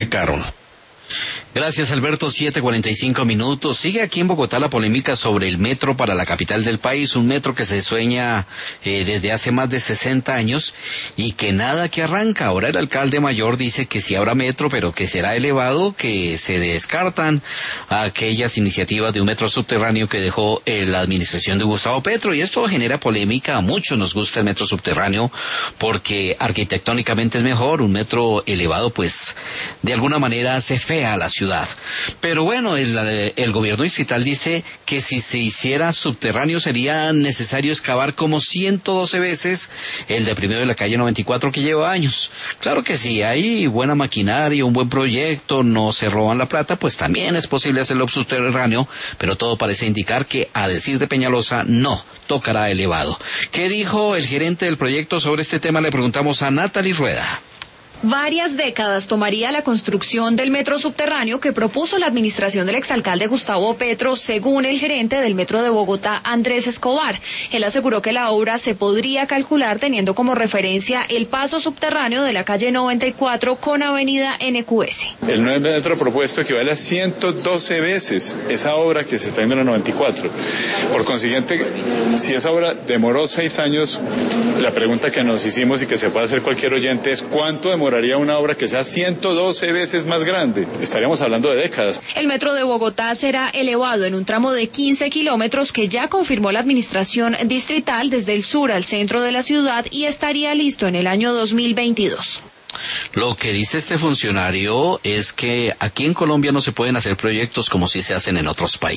Carol. Gracias, Alberto. 7:45 minutos. Sigue aquí en Bogotá la polémica sobre el metro para la capital del país, un metro que se sueña desde hace más de 60 años y que nada que arranca. Ahora el alcalde mayor dice que sí habrá metro, pero que será elevado, que se descartan aquellas iniciativas de un metro subterráneo que dejó la administración de Gustavo Petro, y esto genera polémica. A muchos nos gusta el metro subterráneo porque arquitectónicamente es mejor. Un metro elevado pues de alguna manera hace fea a la ciudad. Pero bueno, el gobierno distrital dice que si se hiciera subterráneo sería necesario excavar como 112 veces el deprimido de la calle 94 que lleva años. Claro que si hay buena maquinaria, un buen proyecto, no se roban la plata, pues también es posible hacerlo subterráneo, pero todo parece indicar que, a decir de Peñalosa, no, tocará elevado. ¿Qué dijo el gerente del proyecto sobre este tema? Le preguntamos a Natalie Rueda. Varias décadas tomaría la construcción del metro subterráneo que propuso la administración del exalcalde Gustavo Petro, según el gerente del Metro de Bogotá, Andrés Escobar. Él aseguró que la obra se podría calcular teniendo como referencia el paso subterráneo de la calle 94 con avenida NQS. El nuevo metro propuesto equivale a 112 veces esa obra que se está viendo en la 94. Por consiguiente, si esa obra demoró 6 años, la pregunta que nos hicimos y que se puede hacer cualquier oyente es ¿cuánto demoraría una obra que sea 112 veces más grande? Estaríamos hablando de décadas. El metro de Bogotá será elevado en un tramo de 15 kilómetros que ya confirmó la administración distrital desde el sur al centro de la ciudad y estaría listo en el año 2022. Lo que dice este funcionario es que aquí en Colombia no se pueden hacer proyectos como si se hacen en otros países.